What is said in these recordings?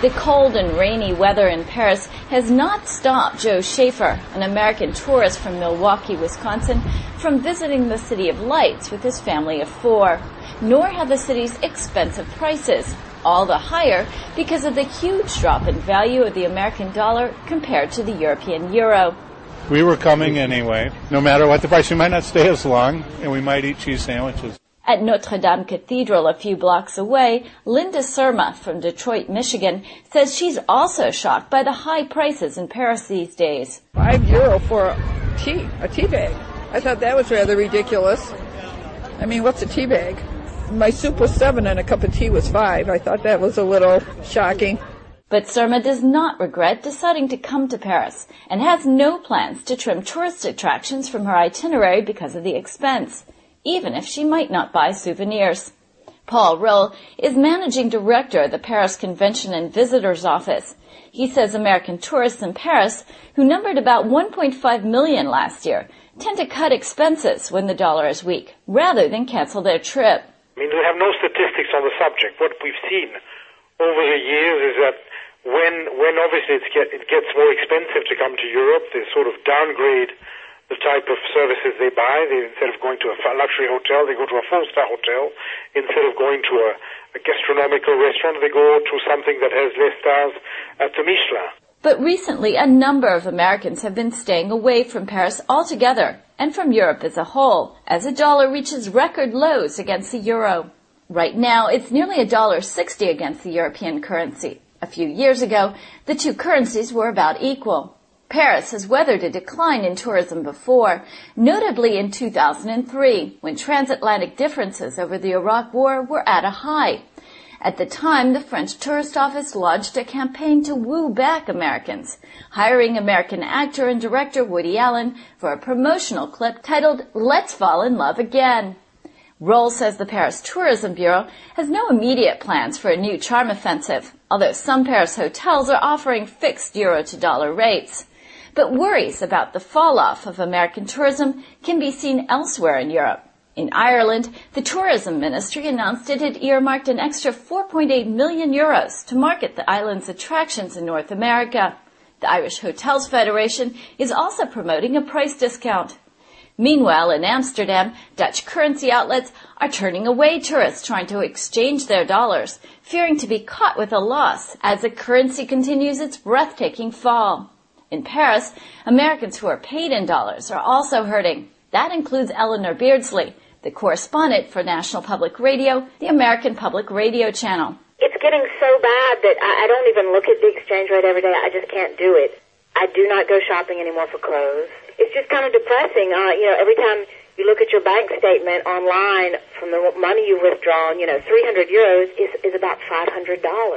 The cold and rainy weather in Paris has not stopped Joe Schaefer, an American tourist from Milwaukee, Wisconsin, from visiting the City of Lights with his family of 4. Nor have the city's expensive prices, all the higher because of the huge drop in value of the American dollar compared to the European euro. We were coming anyway. No matter what the price, we might not stay as long, and we might eat cheese sandwiches. At Notre Dame Cathedral a few blocks away, Linda Surma from Detroit, Michigan, says she's also shocked by the high prices in Paris these days. €5 for a tea bag. I thought that was rather ridiculous. I mean, what's a tea bag? My soup was $7 and a cup of tea was $5. I thought that was a little shocking. But Surma does not regret deciding to come to Paris and has no plans to trim tourist attractions from her itinerary because of the expense, even if she might not buy souvenirs. Paul Rill is managing director of the Paris Convention and Visitors Office. He says American tourists in Paris, who numbered about 1.5 million last year, tend to cut expenses when the dollar is weak, rather than cancel their trip. I mean, we have no statistics on the subject. What we've seen over the years is that when obviously it gets more expensive to come to Europe, they sort of downgrade the type of services they buy. Instead of going to a luxury hotel, they go to a 4-star hotel. Instead of going to a gastronomical restaurant, they go to something that has less stars at the Michelin. But recently, a number of Americans have been staying away from Paris altogether and from Europe as a whole, as the dollar reaches record lows against the euro. Right now, it's nearly $1.60 against the European currency. A few years ago, the two currencies were about equal. Paris has weathered a decline in tourism before, notably in 2003, when transatlantic differences over the Iraq War were at a high. At the time, the French Tourist Office launched a campaign to woo back Americans, hiring American actor and director Woody Allen for a promotional clip titled "Let's Fall in Love Again." Roll says the Paris Tourism Bureau has no immediate plans for a new charm offensive, although some Paris hotels are offering fixed euro to dollar rates. But worries about the fall-off of American tourism can be seen elsewhere in Europe. In Ireland, the tourism ministry announced it had earmarked an extra €4.8 million to market the island's attractions in North America. The Irish Hotels Federation is also promoting a price discount. Meanwhile, in Amsterdam, Dutch currency outlets are turning away tourists trying to exchange their dollars, fearing to be caught with a loss as the currency continues its breathtaking fall. In Paris, Americans who are paid in dollars are also hurting. That includes Eleanor Beardsley, the correspondent for National Public Radio, the American Public Radio channel. It's getting so bad that I don't even look at the exchange rate every day. I just can't do it. I do not go shopping anymore for clothes. It's just kind of depressing. Every time you look at your bank statement online from the money you've withdrawn, €300 is about $500.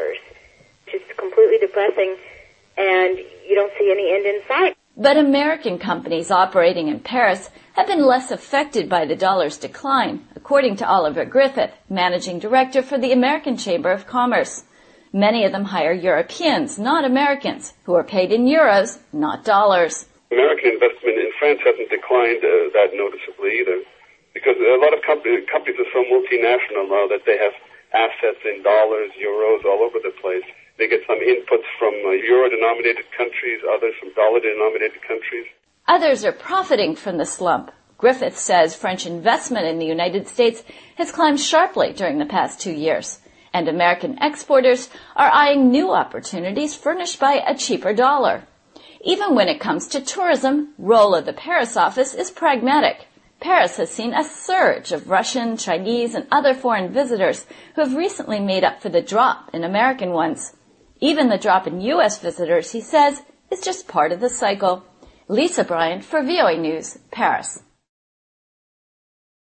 It's just completely depressing, and you don't see any end in sight. But American companies operating in Paris have been less affected by the dollar's decline, according to Oliver Griffith, managing director for the American Chamber of Commerce. Many of them hire Europeans, not Americans, who are paid in euros, not dollars. American investment in France hasn't declined that noticeably either, because a lot of companies are so multinational now that they have assets in dollars, euros, all over the place. They get some inputs from euro-denominated countries, others from dollar-denominated countries. Others are profiting from the slump. Griffith says French investment in the United States has climbed sharply during the past 2 years, and American exporters are eyeing new opportunities furnished by a cheaper dollar. Even when it comes to tourism, Roll of the Paris office is pragmatic. Paris has seen a surge of Russian, Chinese, and other foreign visitors who have recently made up for the drop in American ones. Even the drop in U.S. visitors, he says, is just part of the cycle. Lisa Bryant for VOA News, Paris.